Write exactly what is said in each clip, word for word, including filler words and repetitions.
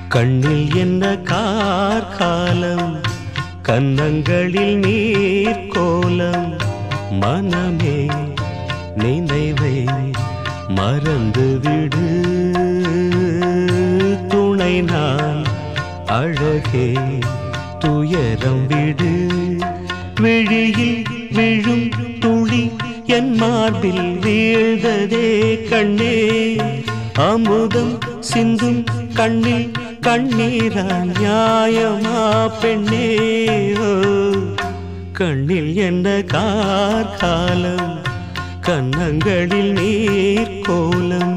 கண்ணில் என்ன கார்காலம், கன்னங்களில் நீர் கோலம். மனமே நினைவை மறந்துவிடு, துணை நான் அழகே துயரம் விடு. விழியில் விழும் துளி என் மார்பில் வீழ்ந்ததே கண்ணே, அமுதம் சிந்தும் கண்ணில் கண்ணீரா நியாயமா பெண்ணே. ஓ கண்ணில் என்ன கார்காலம், கன்னங்களில் நீர் கோலம்.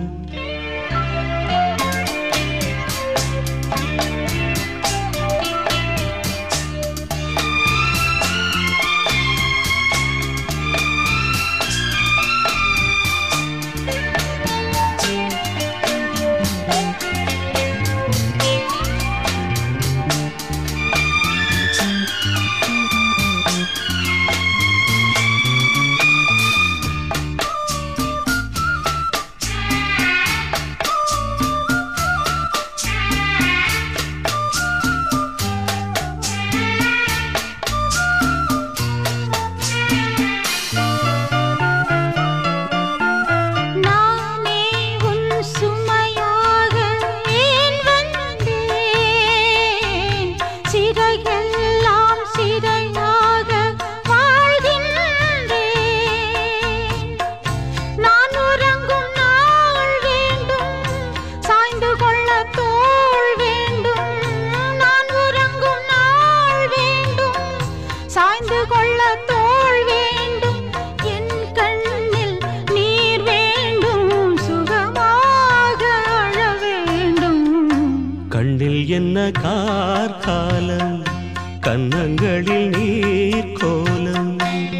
கண்ணில் என்ன கார்காலம், கன்னங்களில் நீர் கோலம்.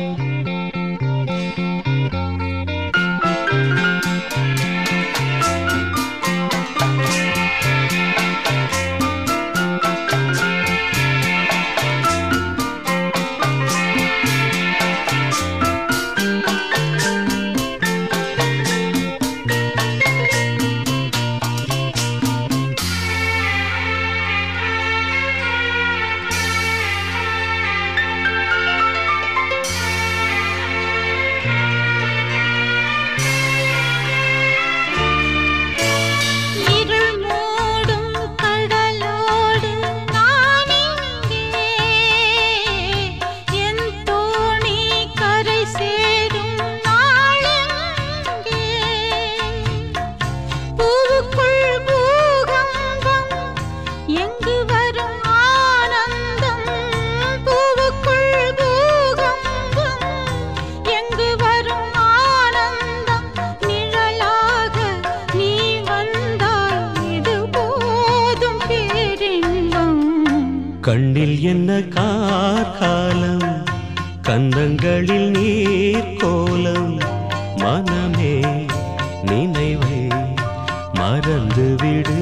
கண்ணில் என்ன கார்காலம், கன்னங்களில் நீர் கோலம். மனமே நினைவை மறந்துவிடு,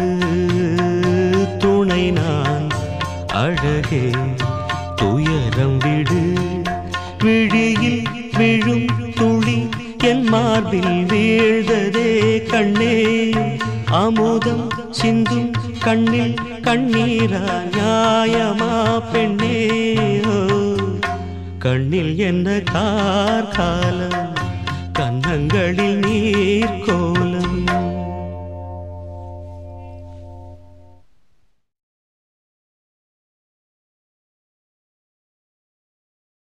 துணை நான் அழகே துயரம் விடு. விழியில் விழும் துளி என் மார்பில் வீழ்ந்ததே கண்ணே, அமுதம் சிந்தும் கண்ணில் கண்ணீரா நியாயமா பெண்ணே. ஓ கண்ணில் என்ன கார்காலம், கன்னங்களில் நீர் கோலம்.